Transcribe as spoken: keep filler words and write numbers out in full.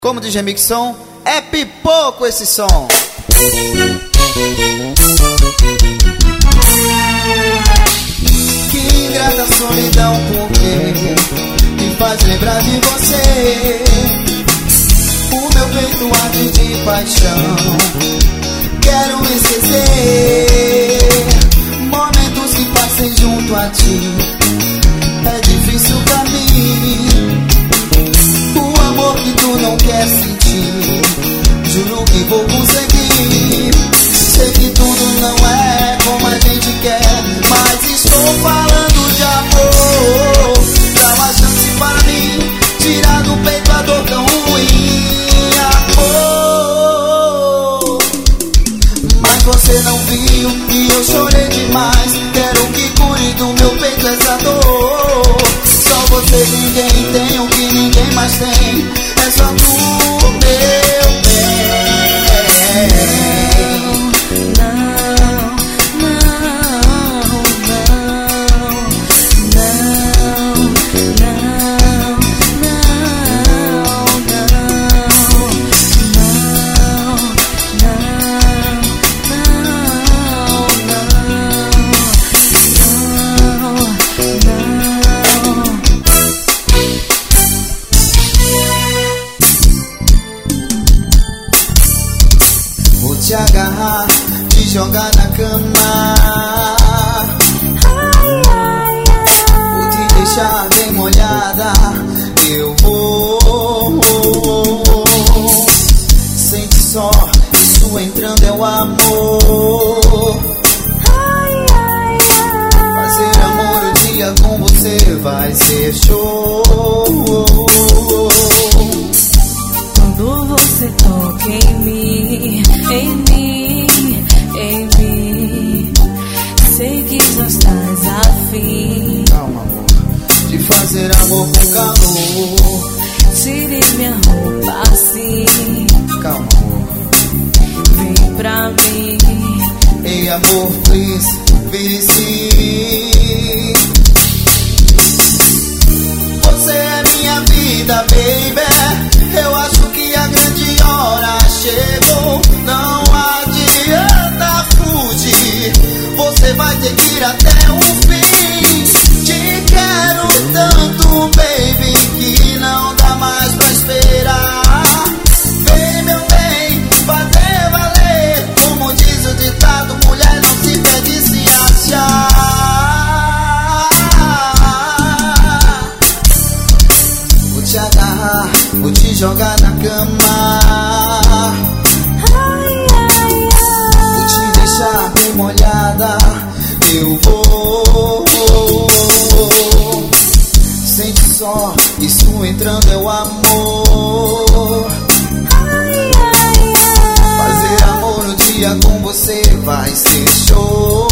Como diz Remixon, é pipoco esse som. Que ingrata solidão, porque me faz lembrar de você. O meu peito arde de paixão, quero esquecer momentos que passei junto a ti. É difícil pra mim o amor que tu não quer sentir. Juro que vou conseguir. Sei que tudo não é como a gente quer, mas estou falando de amor. Dá uma chance para mim, tirar do peito a dor tão ruim. Amor, mas você não viu e eu chorei demais. Quero que cure do meu peito essa dor. Só você, ninguém tem o que ninguém mais tem. É só tu, meu bem. Te agarrar, te jogar na cama, vou te deixar bem molhada. Eu vou, sente só, isso entrando é o amor. Fazer amor o dia com você vai ser show. Quando você toca em mim, em mim, em mim, sei que já estás afim. Calma, amor, de fazer amor com calor. Tire minha roupa assim. Calma, amor, vem pra mim. Ei, amor, please, vire sim. Você é minha vida, baby. Eu acho que a grande hora chegou. Não adianta fugir, você vai ter que ir até o fim. Te quero tanto, baby, que não dá mais pra esperar. Vem, meu bem, fazer valer. Como diz o ditado, mulher não se perde se achar. Vou te agarrar, vou te jogar na cama, vou te deixar bem molhada. Eu vou, sente só, isso entrando é o amor. Fazer amor no dia com você vai ser show.